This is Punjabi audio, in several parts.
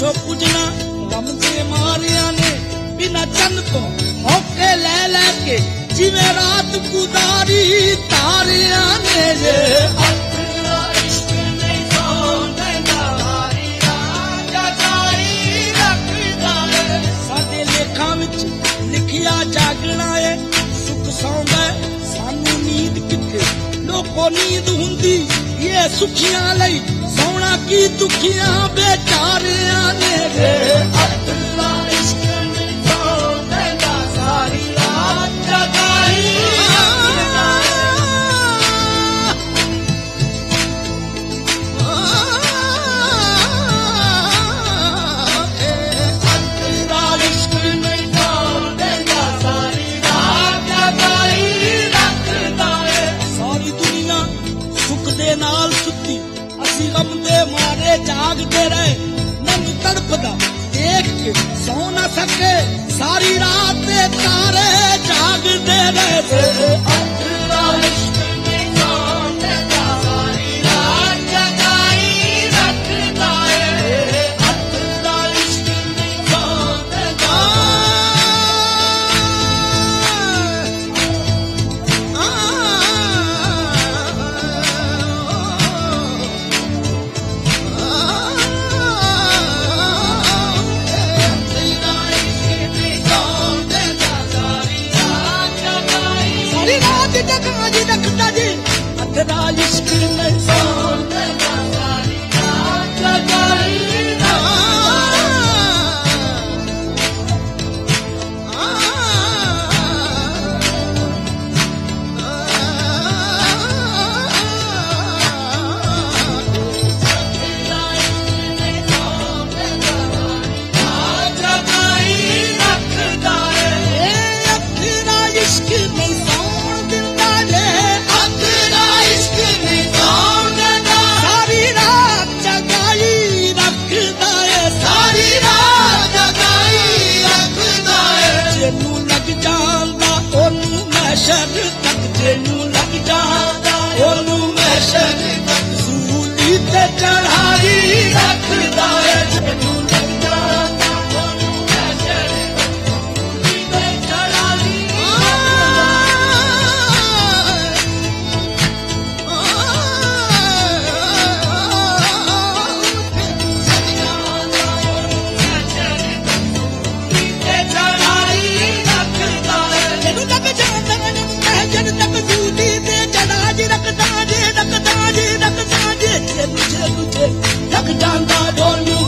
ਪਿੱਛੋਂ ਪੁੱਜਣਾ ਗਮ ਦੇ ਮਾਰਿਆਂ ਨੇ ਬਿਨਾਂ ਚੰਨ ਤੋਂ ਹੌਕੇ ਲੈ ਲੈ ਕੇ ਜਿਵੇਂ ਰਾਤ ਗੁਜ਼ਾਰੀ ਤਾਰਿਆਂ ਨੇ ਜੇ ਸਾਡੇ ਲੇਖਾਂ ਵਿੱਚ ਲਿਖਿਆ ਜਾਗਣਾ ਏ ਸੁੱਖ ਸੌਂਦਾ ਸਾਨੂੰ ਨੀਂਦ ਕਿੱਥੇ ਲੋਕੋ ਨੀਂਦ ਹੁੰਦੀ ਇਹ ਸੁਖੀਆਂ ਲਈ ਸੌਣਾ ਕੀ ਦੁਖੀਆਂ ਬੇਚਾਰਿਆਂ ਨੇ ਵੇ ਅੱਲਾ ਇਸ਼ਕ ਨਹੀਂ ਸੌਂਦਾ ਸਾਰੀ ਰਾਤ ਜਗਾਈ ਨਾਲ ਸੁੱਤੀ ਅਸੀਂ ਗਮ ਦੇ ਮਾਰੇ ਜਾਗਦੇ ਰਹੇ ਮਨ ਤੜਪਦਾ ਦੇਖ ਕੇ ਸੌ ਨਾ ਸਕੇ ਸਾਰੀ ਰਾਤ ਦੇ ਤਾਰੇ ਜਾਗਦੇ ਰਹੇ ਅੱਲਾ ਇਸ਼ਕ ਨਹੀਂ ਸੌਂਦਾ ਸਾਰੀ ਰਾਤ ਜਗਾਈ ਰੱਖਦਾ ਏ ਅੱਲਾ ਇਸ਼ਕ ਨਹੀਂ ਸੌਂਦਾ ਜਗਾਈ ਰੱਖਦਾ ਜੀ ਅੱਧਾ ਇਸ਼ਕ ਨਹੀਂ ਸੌਂਦਾ ਸਾਰੀ ਰਾਤ ਜਗਾਈ ਰੱਖਦਾ ਏ ਅੱਧਾ ਇਸ਼ਕ ਨਹੀਂ शर तक तेनू लग जाता ओनू मैं शर तक सूली ते चढ़ाई रखदा है तेनू लग जाता ओनू मैं शर तक सूली ते चढ़ाई लग जाता डोलू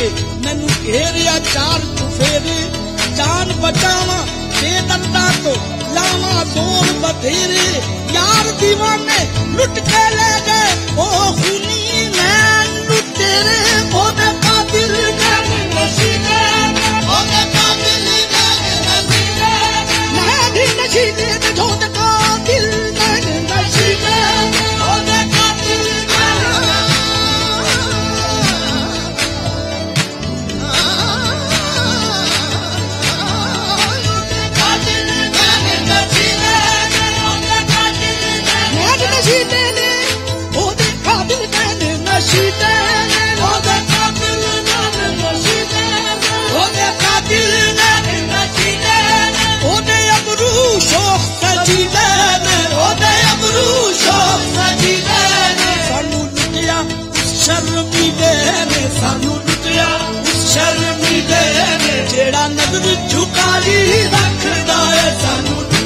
ਮੈਨੂੰ ਘੇਰਿਆ ਚਾਰ ਚੁਫੇਰੇ ਜਾਨ ਬਚਾਵਾਂ ਬੇਦਰਦਾਂ ਤੋਂ ਲਾਵਾਂ ਜ਼ੋਰ ਬਥੇਰੇ ਯਾਰ ਦੀਵਾਨੇ ਲੁੱਟ ਕੇ ਲੈ ਗਏ ਉਹ ਖੂਨੀ ਨੈਣ ਲੁੱਟੇਰੇ ਉਹਦੇ ਕਾਤਿਲ ਨੈਣ ਨਸ਼ੀਨੇ ਉਹਦੇ ਕਾਤਿਲ ਨੈਣ ਨਸ਼ੀਨੇ ਨੈਣ ਨਸ਼ੀਨੇ ਤੇ ਝੋਟ ਕਾਤਿਲ ਨੈਣ ਨਸ਼ੀਨੇ ਉਹਦੇ ਕਾਤਿਲ ਸਾਨੂੰ ਲੁੱਟਿਆ ਸ਼ਰਮੀਲੇ ਨੇ ਜਿਹੜਾ ਨਜ਼ਰ ਝੁਕਾ ਲਈ ਰੱਖਦਾ ਏ ਸਾਨੂੰ